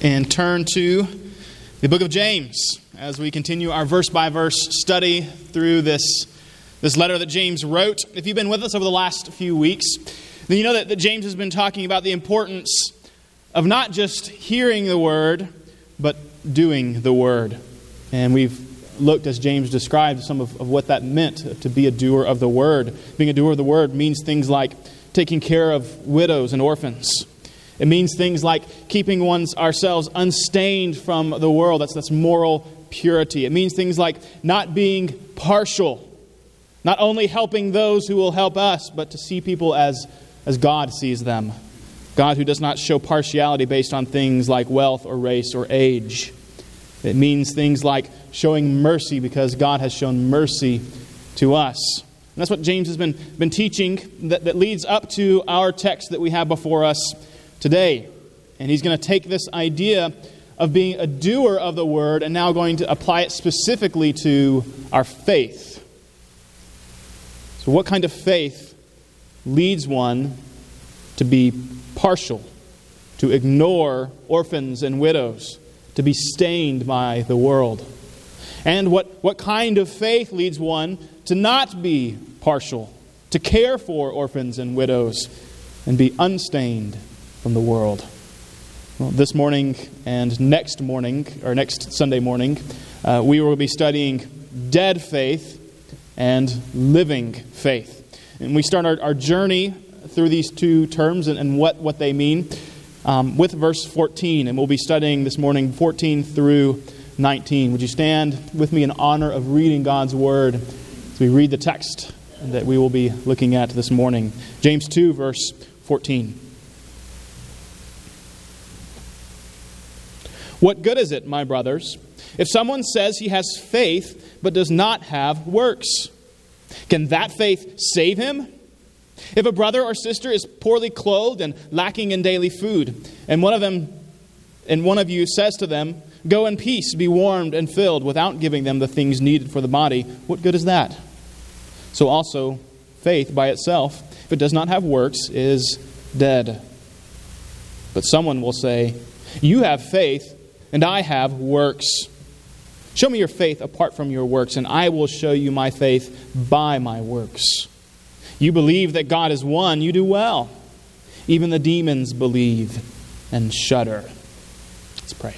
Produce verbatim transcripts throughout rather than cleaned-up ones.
and turn to the book of James as we continue our verse-by-verse study through this, this letter that James wrote. If you've been with us over the last few weeks, then you know that, that James has been talking about the importance of not just hearing the word, but doing the word. And we've looked, as James described, some of, of what that meant to be a doer of the word. Being a doer of the word means things like taking care of widows and orphans. It means things like keeping one's ourselves unstained from the world. That's, that's moral purity. It means things like not being partial. Not only helping those who will help us, but to see people as, as God sees them. God who does not show partiality based on things like wealth or race or age. It means things like showing mercy because God has shown mercy to us. And that's what James has been, been teaching that, that leads up to our text that we have before us today. And he's going to take this idea of being a doer of the word and now going to apply it specifically to our faith. So what kind of faith leads one to be partial, to ignore orphans and widows, to be stained by the world? And what, what kind of faith leads one to not be partial, to care for orphans and widows, and be unstained from the world? Well, this morning and next morning, or next Sunday morning, uh, we will be studying dead faith and living faith. And we start our, our journey through these two terms and, and what, what they mean um, with verse fourteen. And we'll be studying this morning fourteen through nineteen. Would you stand with me in honor of reading God's Word as we read the text that we will be looking at this morning? James two, verse fourteen. What good is it, my brothers, if someone says he has faith but does not have works? Can that faith save him? If a brother or sister is poorly clothed and lacking in daily food, and one of them and one of you says to them, "Go in peace, be warmed and filled," without giving them the things needed for the body, what good is that? So also, faith by itself, if it does not have works, is dead. But someone will say, "You have faith, and I have works. Show me your faith apart from your works, and I will show you my faith by my works. You believe that God is one, you do well. Even the demons believe and shudder." Let's pray.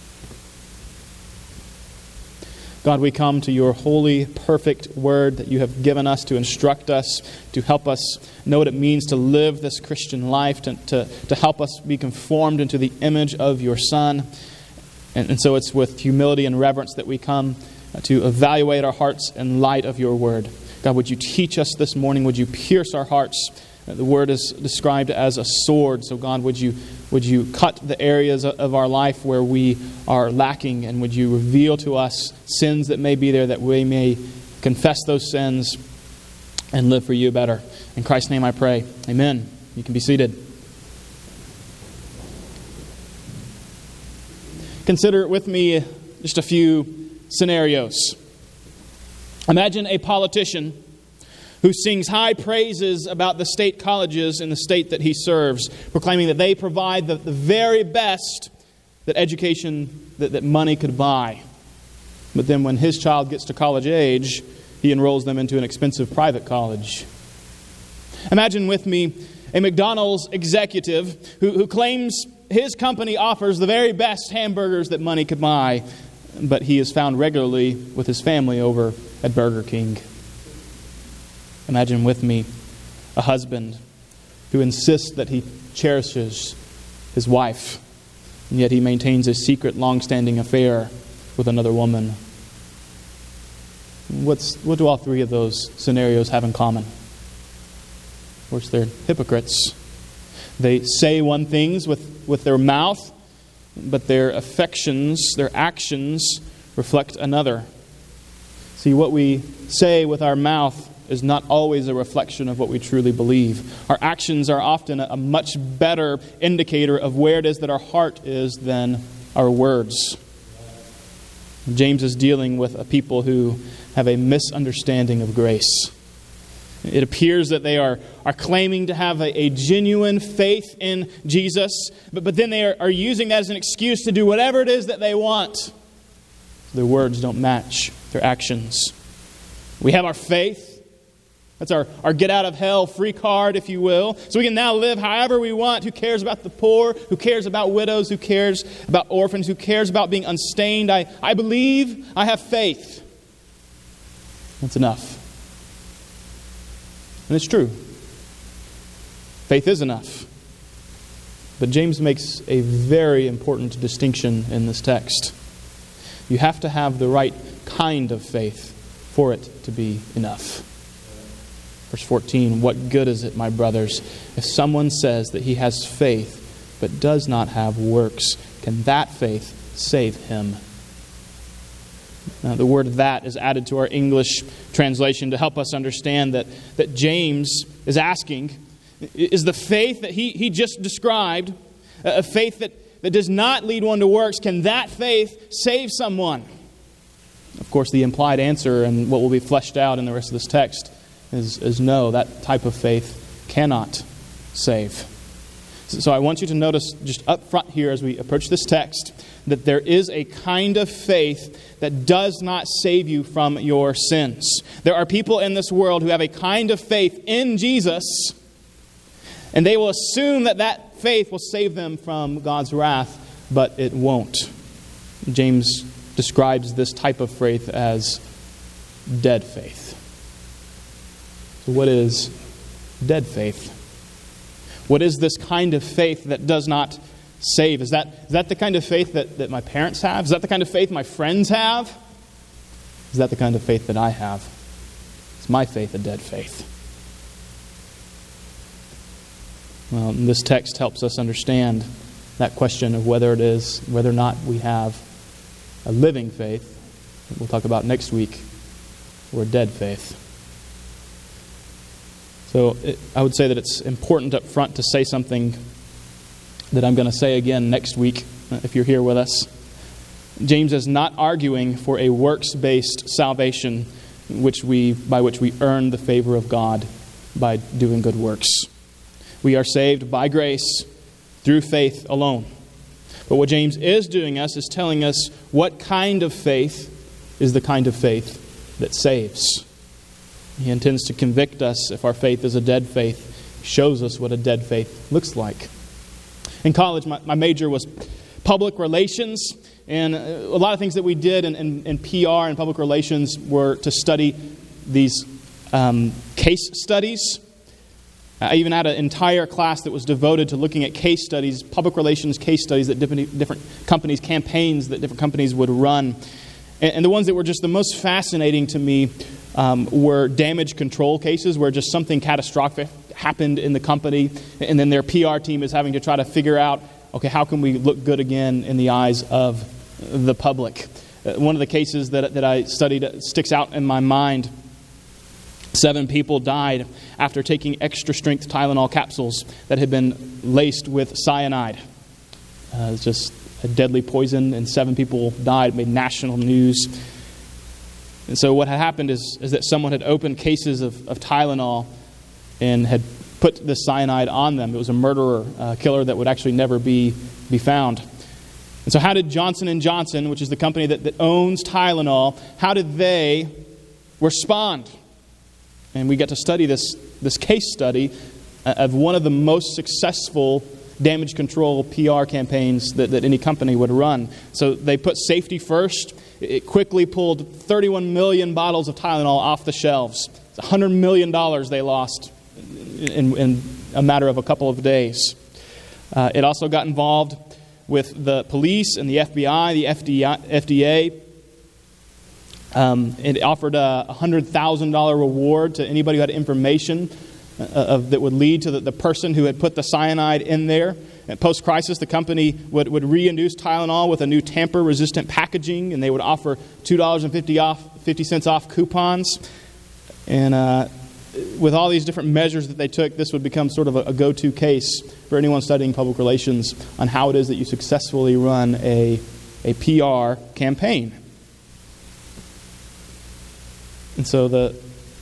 God, we come to your holy, perfect word that you have given us to instruct us, to help us know what it means to live this Christian life, to, to, to help us be conformed into the image of your Son. And, and so it's with humility and reverence that we come to evaluate our hearts in light of your word. God, would you teach us this morning? Would you pierce our hearts? The word is described as a sword. So God, would you would you cut the areas of our life where we are lacking, and would you reveal to us sins that may be there, that we may confess those sins and live for you better. In Christ's name I pray. Amen. You can be seated. Consider with me just a few scenarios. Imagine a politician who sings high praises about the state colleges in the state that he serves, proclaiming that they provide the, the very best that education, that, that money could buy. But then when his child gets to college age, he enrolls them into an expensive private college. Imagine with me a McDonald's executive who, who claims his company offers the very best hamburgers that money could buy, but he is found regularly with his family over at Burger King. Imagine with me a husband who insists that he cherishes his wife, and yet he maintains a secret, long-standing affair with another woman. What's, what do all three of those scenarios have in common? Of course, they're hypocrites. They say one things with, with their mouth, but their affections, their actions reflect another. See, what we say with our mouth is not always a reflection of what we truly believe. Our actions are often a much better indicator of where it is that our heart is than our words. James is dealing with a people who have a misunderstanding of grace. It appears that they are, are claiming to have a, a genuine faith in Jesus, but, but then they are, are using that as an excuse to do whatever it is that they want. Their words don't match their actions. We have our faith. That's our, our get out of hell free card, if you will. So we can now live however we want. Who cares about the poor? Who cares about widows? Who cares about orphans? Who cares about being unstained? I, I believe, I have faith. That's enough. And it's true. Faith is enough. But James makes a very important distinction in this text. You have to have the right kind of faith for it to be enough. Verse fourteen, what good is it, my brothers, if someone says that he has faith but does not have works? Can that faith save him? Now, the word "that" is added to our English translation to help us understand that, that James is asking, is the faith that he, he just described, a faith that, that does not lead one to works, can that faith save someone? Of course, the implied answer, and what will be fleshed out in the rest of this text, is, is no, that type of faith cannot save. So I want you to notice just up front here as we approach this text that there is a kind of faith that does not save you from your sins. There are people in this world who have a kind of faith in Jesus, and they will assume that that faith will save them from God's wrath, but it won't. James describes this type of faith as dead faith. So what is dead faith? What is this kind of faith that does not save? Is that, is that the kind of faith that, that my parents have? Is that the kind of faith my friends have? Is that the kind of faith that I have? Is my faith a dead faith? Well, this text helps us understand that question of whether it is, whether or not we have a living faith, that we'll talk about next week, or a dead faith. So it, I would say that it's important up front to say something that I'm going to say again next week, if you're here with us. James is not arguing for a works-based salvation which we by which we earn the favor of God by doing good works. We are saved by grace through faith alone. But what James is doing us is telling us what kind of faith is the kind of faith that saves. He intends to convict us if our faith is a dead faith. He shows us what a dead faith looks like. In college, my, my major was public relations, and a lot of things that we did in, in, in P R and public relations were to study these um, case studies. I even had an entire class that was devoted to looking at case studies, public relations case studies that different, different companies, campaigns that different companies would run. And, and the ones that were just the most fascinating to me um, were damage control cases where just something catastrophic happened in the company, and then their P R team is having to try to figure out, okay, how can we look good again in the eyes of the public? Uh, one of the cases that, that I studied sticks out in my mind. Seven people died after taking extra-strength Tylenol capsules that had been laced with cyanide. Uh, it's just a deadly poison, and seven people died, made national news. And so what had happened is, is that someone had opened cases of, of Tylenol and had put the cyanide on them. It was a murderer, uh, killer that would actually never be, be found. And so how did Johnson and Johnson, which is the company that, that owns Tylenol, how did they respond? And we get to study this, this case study of one of the most successful damage control P R campaigns that, that any company would run. So they put safety first. It quickly pulled thirty-one million bottles of Tylenol off the shelves. It's one hundred million dollars they lost in, in a matter of a couple of days. Uh, it also got involved with the police and the F B I, the F D A. Um, it offered a one hundred thousand dollars reward to anybody who had information uh, of, that would lead to the, the person who had put the cyanide in there. And post-crisis, the company would, would reintroduce Tylenol with a new tamper-resistant packaging, and they would offer two dollars and fifty cents off coupons. And uh, with all these different measures that they took, this would become sort of a, a go-to case for anyone studying public relations on how it is that you successfully run a, a P R campaign. And so the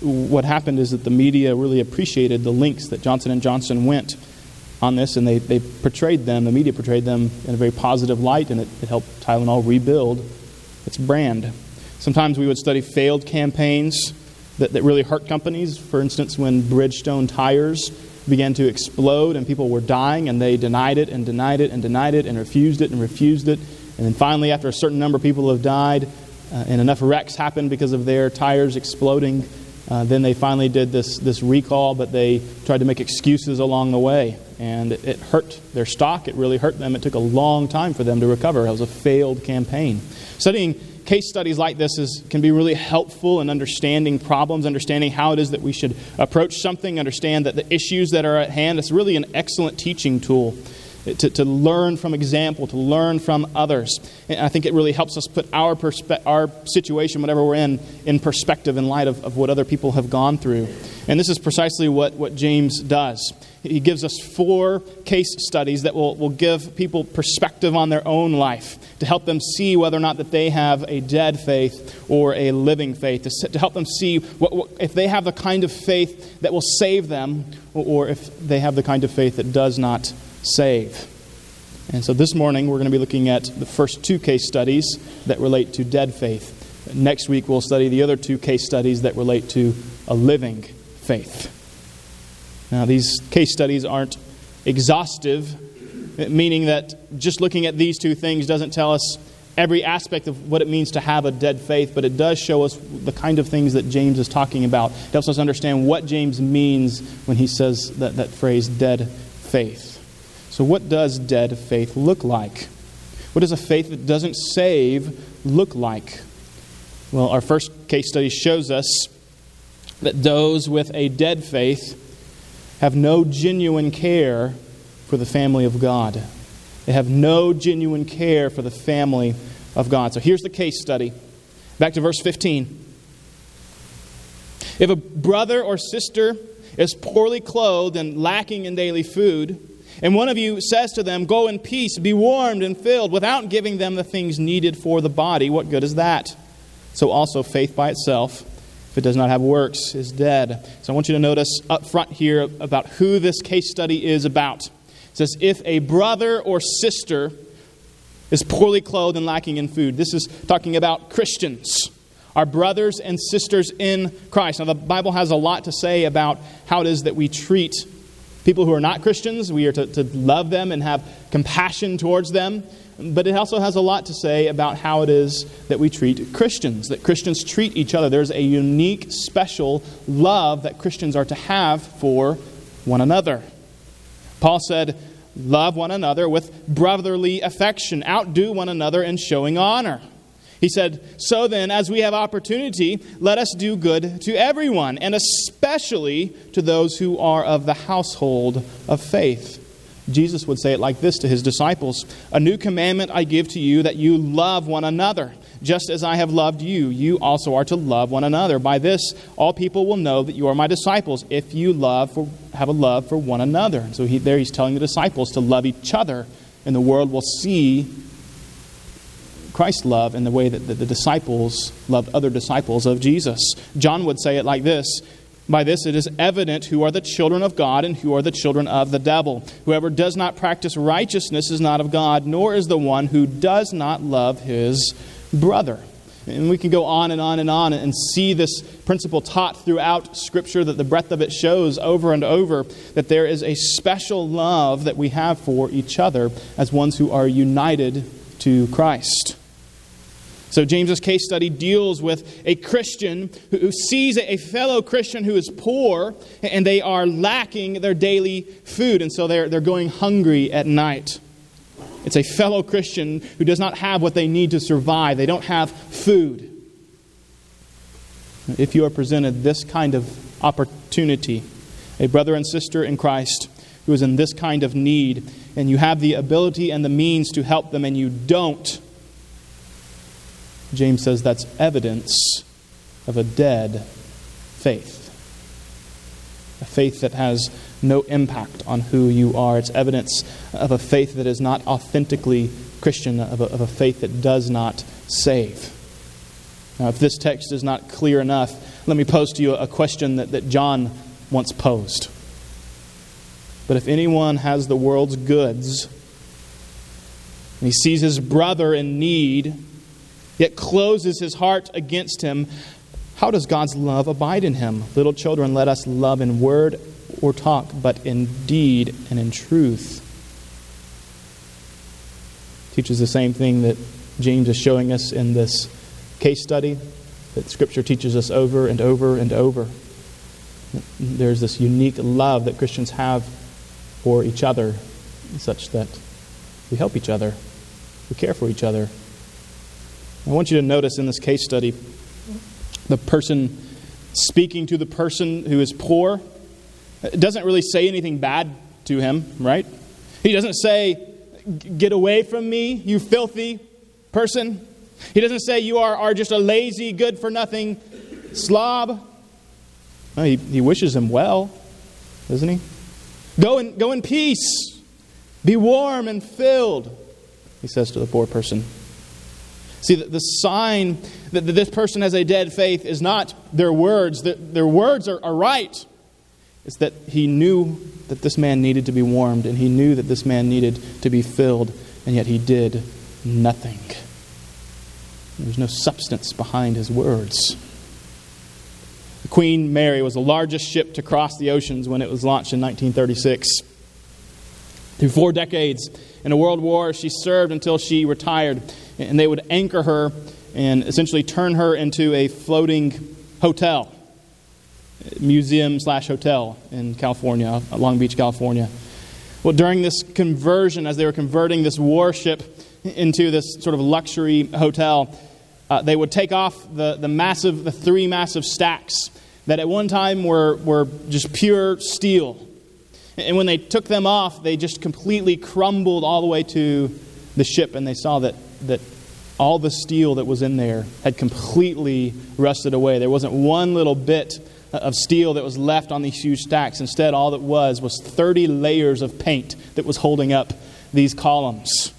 what happened is that the media really appreciated the lengths that Johnson and Johnson went on this, and they, they portrayed them, the media portrayed them in a very positive light, and it, it helped Tylenol rebuild its brand. Sometimes we would study failed campaigns that, that really hurt companies. For instance, when Bridgestone tires began to explode and people were dying, and they denied it and denied it and denied it and refused it and refused it. And then finally, after a certain number of people have died uh, and enough wrecks happened because of their tires exploding, uh, then they finally did this, this recall, but they tried to make excuses along the way. And it, it hurt their stock. It really hurt them. It took a long time for them to recover. It was a failed campaign. Studying case studies like this is, can be really helpful in understanding problems, understanding how it is that we should approach something, understand that the issues that are at hand. It's really an excellent teaching tool to, to learn from example, to learn from others. And I think it really helps us put our perspe- our situation, whatever we're in, in perspective in light of, of what other people have gone through. And this is precisely what, what James does. He gives us four case studies that will, will give people perspective on their own life, to help them see whether or not that they have a dead faith or a living faith, to, to help them see what, what, if they have the kind of faith that will save them, or, or if they have the kind of faith that does not save. And so this morning we're going to be looking at the first two case studies that relate to dead faith. Next week we'll study the other two case studies that relate to a living faith. Now, these case studies aren't exhaustive, meaning that just looking at these two things doesn't tell us every aspect of what it means to have a dead faith, but it does show us the kind of things that James is talking about. It helps us understand what James means when he says that, that phrase, dead faith. So what does dead faith look like? What does a faith that doesn't save look like? Well, our first case study shows us that those with a dead faith have no genuine care for the family of God. They have no genuine care for the family of God. So here's the case study. Back to verse fifteen. If a brother or sister is poorly clothed and lacking in daily food, and one of you says to them, "Go in peace, be warmed and filled," without giving them the things needed for the body, what good is that? So also faith by itself, if it does not have works, is dead. So I want you to notice up front here about who this case study is about. It says, if a brother or sister is poorly clothed and lacking in food. This is talking about Christians, our brothers and sisters in Christ. Now the Bible has a lot to say about how it is that we treat people who are not Christians. We are to, to love them and have compassion towards them. But it also has a lot to say about how it is that we treat Christians, that Christians treat each other. There's a unique, special love that Christians are to have for one another. Paul said, love one another with brotherly affection. Outdo one another in showing honor. He said, so then, as we have opportunity, let us do good to everyone, and especially to those who are of the household of faith. Jesus would say it like this to his disciples. A new commandment I give to you, that you love one another. Just as I have loved you, you also are to love one another. By this, all people will know that you are my disciples, if you love for, have a love for one another. So he, there he's telling the disciples to love each other, and the world will see Christ's love in the way that the, the disciples loved other disciples of Jesus. John would say it like this. By this it is evident who are the children of God and who are the children of the devil. Whoever does not practice righteousness is not of God, nor is the one who does not love his brother. And we can go on and on and on and see this principle taught throughout Scripture, that the breadth of it shows over and over that there is a special love that we have for each other as ones who are united to Christ. So James's case study deals with a Christian who sees a fellow Christian who is poor, and they are lacking their daily food, and so they're, they're going hungry at night. It's a fellow Christian who does not have what they need to survive. They don't have food. If you are presented this kind of opportunity, a brother and sister in Christ who is in this kind of need, and you have the ability and the means to help them, and you don't, James says that's evidence of a dead faith. A faith that has no impact on who you are. It's evidence of a faith that is not authentically Christian, of a, of a faith that does not save. Now, if this text is not clear enough, Let me pose to you a question that, that John once posed. But if anyone has the world's goods, and he sees his brother in need, yet closes his heart against him, how does God's love abide in him? Little children, let us love in word or talk, but in deed and in truth. Teaches the same thing that James is showing us in this case study that Scripture teaches us over and over and over. There's this unique love that Christians have for each other, such that we help each other, we care for each other. I want you to notice in this case study, the person speaking to the person who is poor, it doesn't really say anything bad to him, right? He doesn't say, "Get away from me, you filthy person." He doesn't say, "You are, are just a lazy, good-for-nothing slob." No, he, he wishes him well, doesn't he? Go in, go in peace. Be warm and filled, he says to the poor person. See, the, the sign that this person has a dead faith is not their words. Their, their words are, are right. It's that he knew that this man needed to be warmed, and he knew that this man needed to be filled, and yet he did nothing. There's no substance behind his words. The Queen Mary was the largest ship to cross the oceans when it was launched in nineteen thirty-six. Through four decades in a world war, she served until she retired, and they would anchor her and essentially turn her into a floating hotel, museum slash hotel in California, Long Beach, California. Well, during this conversion, as they were converting this warship into this sort of luxury hotel, uh, they would take off the, the massive, the three massive stacks that at one time were, were just pure steel. And when they took them off, they just completely crumbled all the way to the ship, and they saw that, that all the steel that was in there had completely rusted away. There wasn't one little bit of steel that was left on these huge stacks. Instead, all that was was thirty layers of paint that was holding up these columns.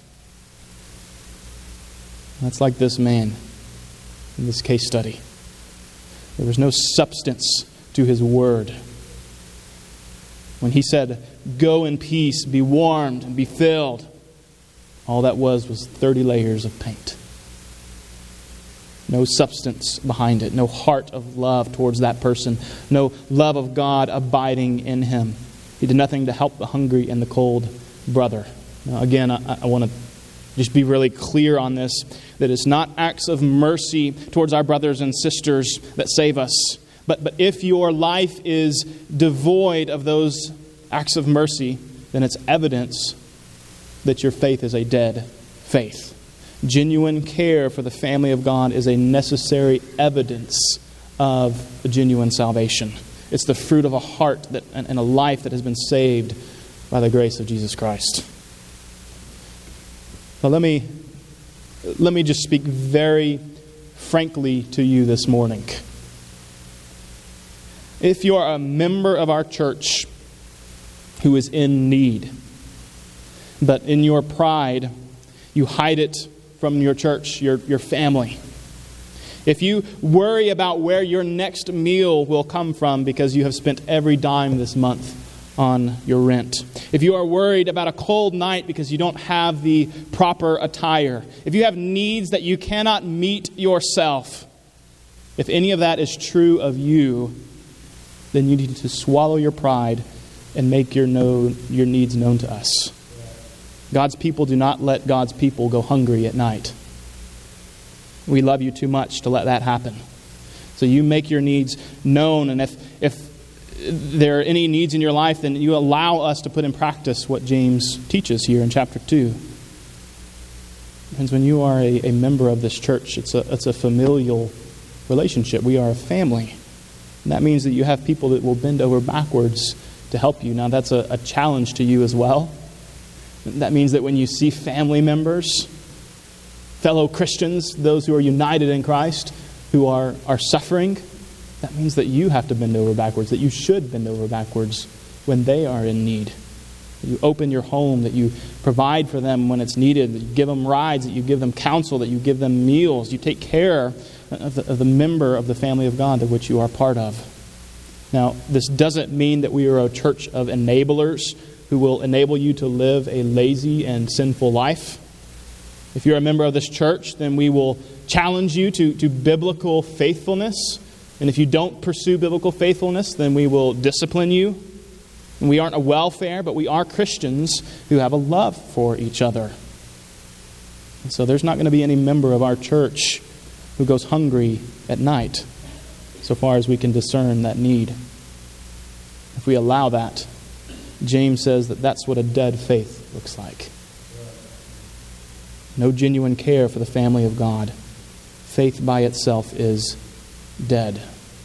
That's like this man in this case study. There was no substance to his word. When he said, "Go in peace, be warmed, and be filled," all that was was thirty layers of paint. No substance behind it. No heart of love towards that person. No love of God abiding in him. He did nothing to help the hungry and the cold brother. Now, again, I, I want to just be really clear on this, that it's not acts of mercy towards our brothers and sisters that save us. But, but if your life is devoid of those acts of mercy, then it's evidence that your faith is a dead faith. Genuine care for the family of God is a necessary evidence of a genuine salvation. It's the fruit of a heart that, and, and a life that has been saved by the grace of Jesus Christ. But let me, let me just speak very frankly to you this morning. If you are a member of our church who is in need, but in your pride you hide it from your church, your, your family. If you worry about where your next meal will come from because you have spent every dime this month on your rent. If you are worried about a cold night because you don't have the proper attire. If you have needs that you cannot meet yourself. If any of that is true of you, then you need to swallow your pride and make your, know, your needs known to us. God's people do not let God's people go hungry at night. We love you too much to let that happen. So you make your needs known, and if if there are any needs in your life, then you allow us to put in practice what James teaches here in chapter two. Friends, when you are a, a member of this church, it's a it's a familial relationship. We are a family. And that means that you have people that will bend over backwards to help you. Now that's a, a challenge to you as well. That means that when you see family members, fellow Christians, those who are united in Christ, who are, are suffering, that means that you have to bend over backwards, that you should bend over backwards when they are in need. that you open your home, that you provide for them when it's needed, that you give them rides, that you give them counsel, that you give them meals. You take care of the, of the member of the family of God of which you are part of. Now, this doesn't mean that we are a church of enablers who will enable you to live a lazy and sinful life. If you're a member of this church, then we will challenge you to, to biblical faithfulness. And if you don't pursue biblical faithfulness, then we will discipline you. And we aren't a welfare, but we are Christians who have a love for each other. And so there's not going to be any member of our church who goes hungry at night, so far as we can discern that need. If we allow that, James says that that's what a dead faith looks like. No genuine care for the family of God. Faith by itself is dead.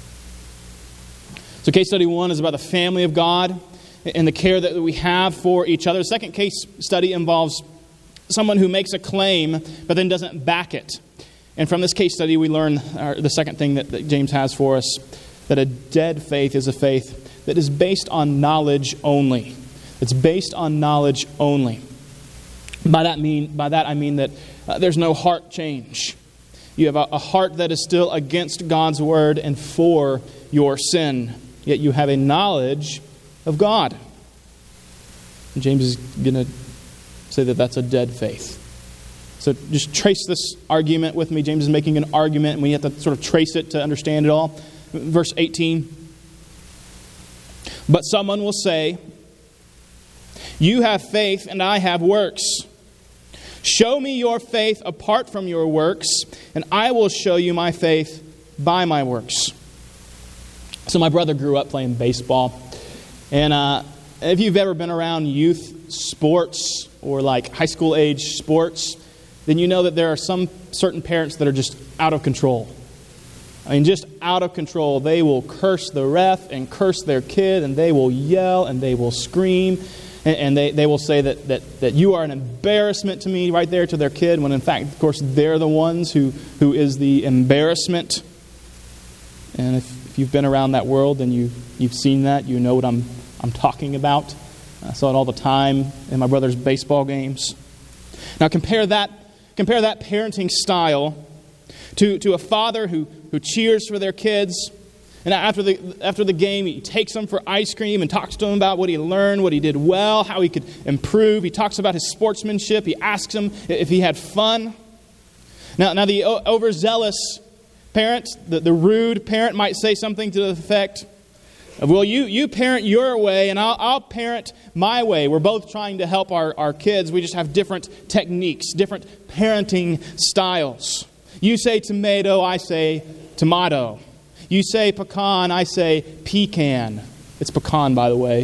So case study one is about the family of God and the care that we have for each other. The second case study involves someone who makes a claim but then doesn't back it. And from this case study we learn uh, the second thing that, that James has for us, that a dead faith is a faith that is based on knowledge only. It's based on knowledge only. By that mean, by that I mean that uh, there's no heart change. You have a, a heart that is still against God's word and for your sin. Yet you have a knowledge of God. And James is going to say that that's a dead faith. So just trace this argument with me. James is making an argument, and we have to sort of trace it to understand it all. Verse eighteen. But someone will say, "You have faith and I have works. Show me your faith apart from your works, and I will show you my faith by my works." So my brother grew up playing baseball. And uh, if you've ever been around youth sports or like high school age sports, then you know that there are some certain parents that are just out of control. I mean, just out of control. They will curse the ref and curse their kid, and they will yell and they will scream. And they, they will say that, that, that you are an embarrassment to me right there to their kid, when in fact, of course, they're the ones who, who is the embarrassment. And if, if you've been around that world and you, you've seen that, you know what I'm, I'm talking about. I saw it all the time in my brother's baseball games. Now compare that, compare that parenting style to, to a father who, who cheers for their kids. And after the after the game, he takes them for ice cream and talks to them about what he learned, what he did well, how he could improve. He talks about his sportsmanship. He asks him if he had fun. Now, now the overzealous parent, the, the rude parent might say something to the effect of, well, you, you parent your way and I'll, I'll parent my way. We're both trying to help our, our kids. We just have different techniques, different parenting styles. You say tomato, I say tomato. You say pecan, I say pecan. It's pecan, by the way.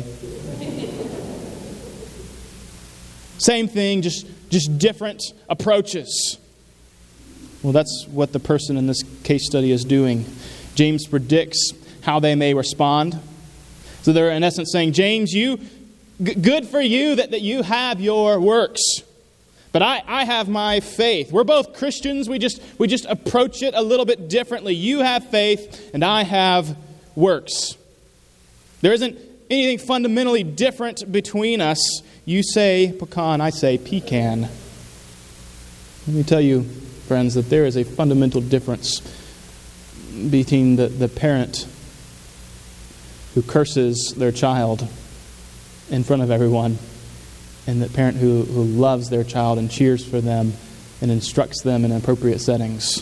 Same thing, just, just different approaches. Well, that's what the person in this case study is doing. James predicts how they may respond. So they're in essence saying, James, you g- good for you that, that you have your works. But I, I have my faith. We're both Christians. We just we just approach it a little bit differently. You have faith and I have works. There isn't anything fundamentally different between us. You say pecan, I say pecan. Let me tell you, friends, that there is a fundamental difference between the, the parent who curses their child in front of everyone and the parent who, who loves their child and cheers for them and instructs them in appropriate settings.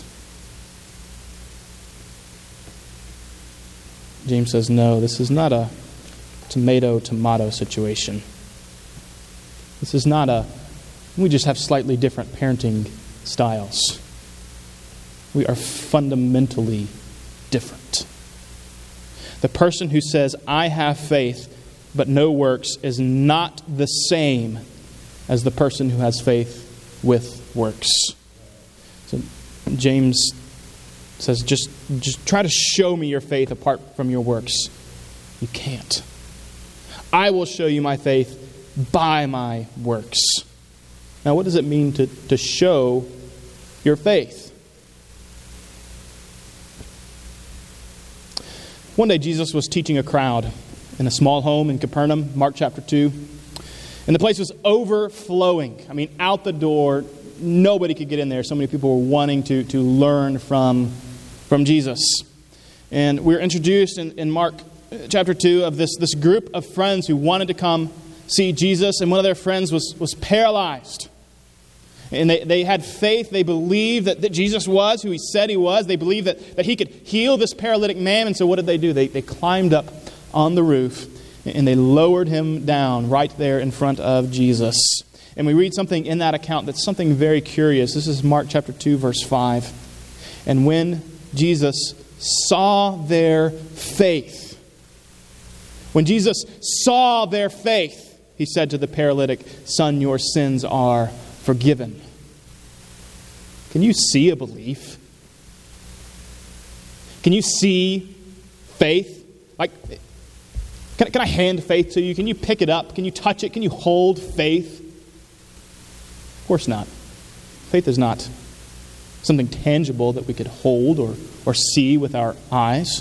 James says, no, this is not a tomato-tomato situation. This is not a, we just have slightly different parenting styles. We are fundamentally different. The person who says, I have faith, but no works, is not the same as the person who has faith with works. So James says, just, just try to show me your faith apart from your works. You can't. I will show you my faith by my works. Now, what does it mean to, to show your faith? One day Jesus was teaching a crowd in a small home in Capernaum, Mark chapter two. And the place was overflowing. I mean, out the door, nobody could get in there. So many people were wanting to, to learn from, from Jesus. And we're introduced in, in Mark chapter two of this, this group of friends who wanted to come see Jesus. And one of their friends was, was paralyzed. And they, they had faith. They believed that, that Jesus was who he said he was. They believed that, that he could heal this paralytic man. And so what did they do? They, they climbed up on the roof and they lowered him down right there in front of Jesus. And we read something in that account that's something very curious. This is Mark chapter two, verse five. And when Jesus saw their faith, when Jesus saw their faith, he said to the paralytic, "Son, your sins are forgiven." Can you see a belief? Can you see faith? Like, can, can I hand faith to you? Can you pick it up? Can you touch it? Can you hold faith? Of course not. Faith is not something tangible that we could hold or, or see with our eyes.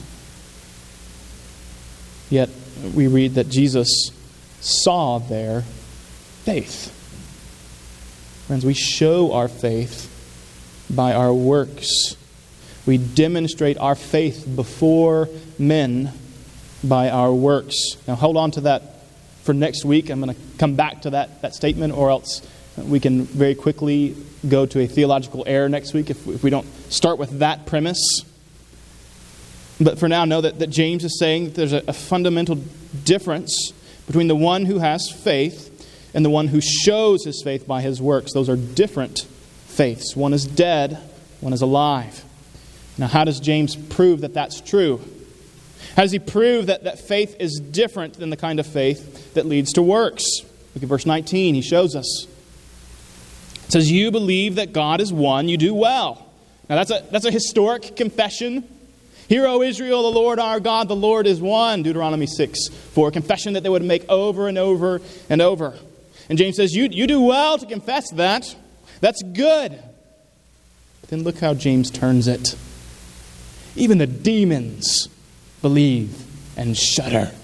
Yet we read that Jesus saw their faith. Friends, we show our faith by our works. We demonstrate our faith before men by our works. Now hold on to that for next week. I'm going to come back to that, that statement, or else we can very quickly go to a theological error next week if, if we don't start with that premise. But for now, know that, that James is saying that there's a, a fundamental difference between the one who has faith and the one who shows his faith by his works. Those are different faiths. One is dead, one is alive. Now, how does James prove that that's true? How does he prove that, that faith is different than the kind of faith that leads to works? Look at verse nineteen. He shows us. It says, "You believe that God is one, you do well." Now, that's a, that's a historic confession. "Hear, O Israel, the Lord our God, the Lord is one." Deuteronomy six four. A confession that they would make over and over and over. And James says, you, you do well to confess that. That's good. But then look how James turns it. "Even the demons believe and shudder."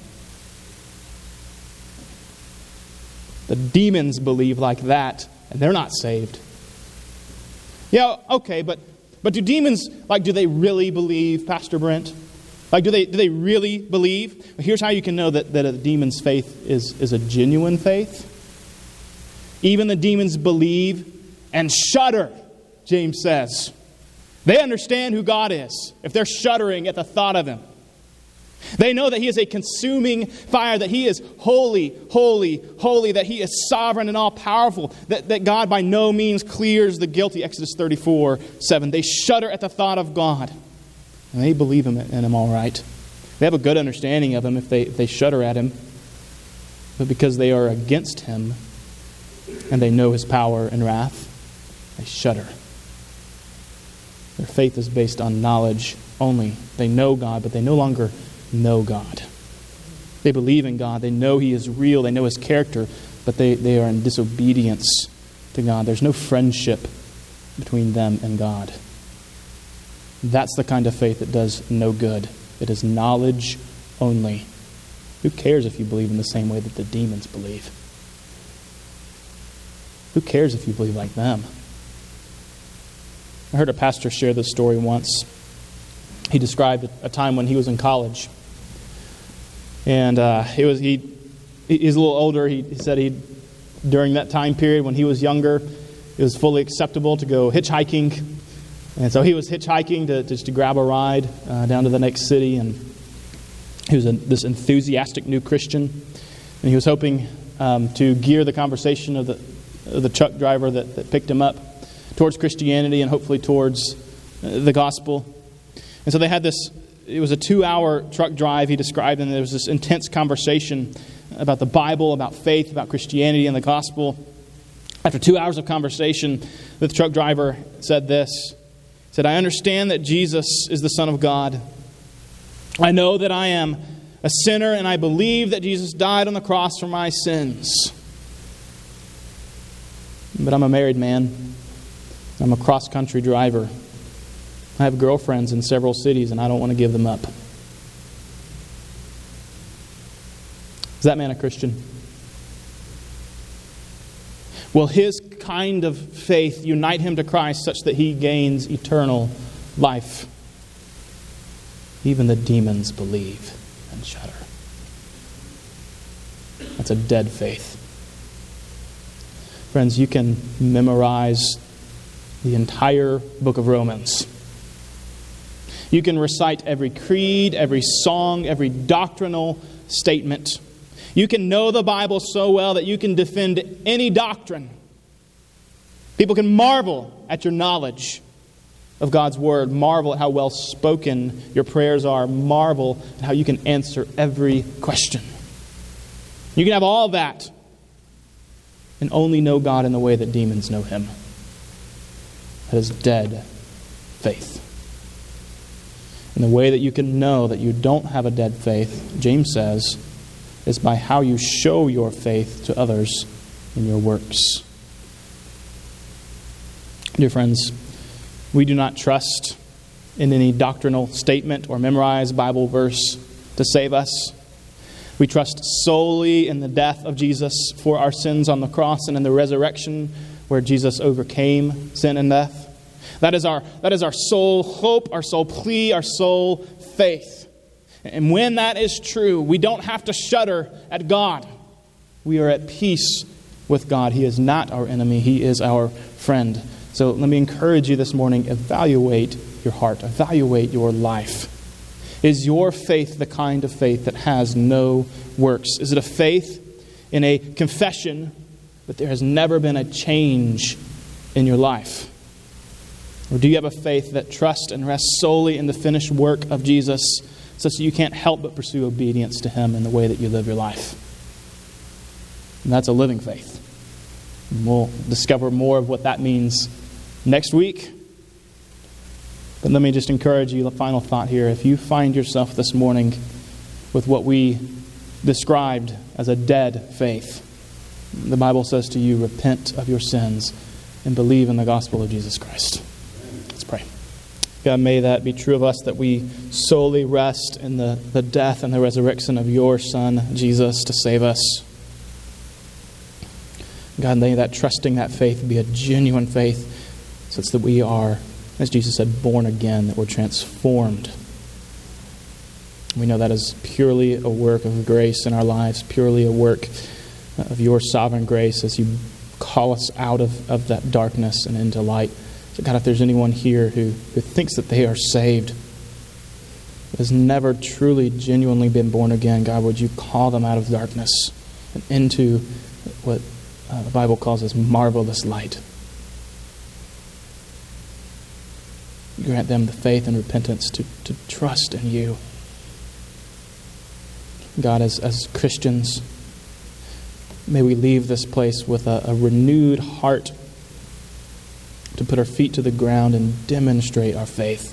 The demons believe like that, and they're not saved. Yeah, okay, but but do demons, like, do they really believe, Pastor Brent? Like, do they do they really believe? Well, here's how you can know that, that a demon's faith is, is a genuine faith. "Even the demons believe and shudder," James says. They understand who God is if they're shuddering at the thought of Him. They know that He is a consuming fire, that He is holy, holy, holy, that He is sovereign and all-powerful, that, that God by no means clears the guilty, Exodus thirty-four seven. They shudder at the thought of God, and they believe Him in Him all right. They have a good understanding of Him if they, if they shudder at Him, but because they are against Him and they know His power and wrath, they shudder. Their faith is based on knowledge only. They know God, but they no longer know God. They believe in God. They know He is real. They know His character, but they, they are in disobedience to God. There's no friendship between them and God. That's the kind of faith that does no good. It is knowledge only. Who cares if you believe in the same way that the demons believe? Who cares if you believe like them? I heard a pastor share this story once. He described a time when he was in college. And uh, it was he. He's a little older. He, he said he, during that time period when he was younger, it was fully acceptable to go hitchhiking. And so he was hitchhiking to just to grab a ride uh, down to the next city. And he was a, this enthusiastic new Christian. And he was hoping um, to gear the conversation of the, of the truck driver that, that picked him up towards Christianity and hopefully towards the gospel. And so they had this, it was a two-hour truck drive, he described, and there was this intense conversation about the Bible, about faith, about Christianity and the gospel. After two hours of conversation, the truck driver said this. He said, "I understand that Jesus is the Son of God. I know that I am a sinner, and I believe that Jesus died on the cross for my sins. But I'm a married man. I'm a cross-country driver. I have girlfriends in several cities, and I don't want to give them up." Is that man a Christian? Will his kind of faith unite him to Christ such that he gains eternal life? Even the demons believe and shudder. That's a dead faith. Friends, you can memorize the entire book of Romans. You can recite every creed, every song, every doctrinal statement. You can know the Bible so well that you can defend any doctrine. People can marvel at your knowledge of God's Word, marvel at how well spoken your prayers are, marvel at how you can answer every question. You can have all that and only know God in the way that demons know Him. That is dead faith. And the way that you can know that you don't have a dead faith, James says, is by how you show your faith to others in your works. Dear friends, we do not trust in any doctrinal statement or memorized Bible verse to save us. We trust solely in the death of Jesus for our sins on the cross and in the resurrection where Jesus overcame sin and death. That is our, that is our sole hope, our sole plea, our sole faith. And when that is true, we don't have to shudder at God. We are at peace with God. He is not our enemy. He is our friend. So let me encourage you this morning, evaluate your heart. Evaluate your life. Is your faith the kind of faith that has no works? Is it a faith in a confession that there has never been a change in your life? Or do you have a faith that trusts and rests solely in the finished work of Jesus such that you can't help but pursue obedience to Him in the way that you live your life? And that's a living faith. And we'll discover more of what that means next week. But let me just encourage you, the final thought here. If you find yourself this morning with what we described as a dead faith, the Bible says to you, repent of your sins and believe in the gospel of Jesus Christ. Let's pray. God, may that be true of us, that we solely rest in the, the death and the resurrection of your Son, Jesus, to save us. God, may that trusting that faith be a genuine faith, such that we are, as Jesus said, born again, that we're transformed. We know that is purely a work of grace in our lives, purely a work of your sovereign grace as you call us out of, of that darkness and into light. So God, if there's anyone here who, who thinks that they are saved, has never truly, genuinely been born again, God, would you call them out of darkness and into what uh, the Bible calls as marvelous light. Grant them the faith and repentance to, to trust in you. God, as, as Christians, may we leave this place with a, a renewed heart to put our feet to the ground and demonstrate our faith.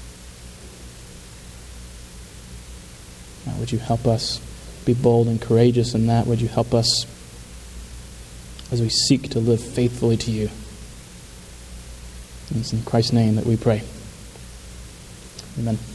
God, would you help us be bold and courageous in that? Would you help us as we seek to live faithfully to you? It's in Christ's name that we pray. Amen.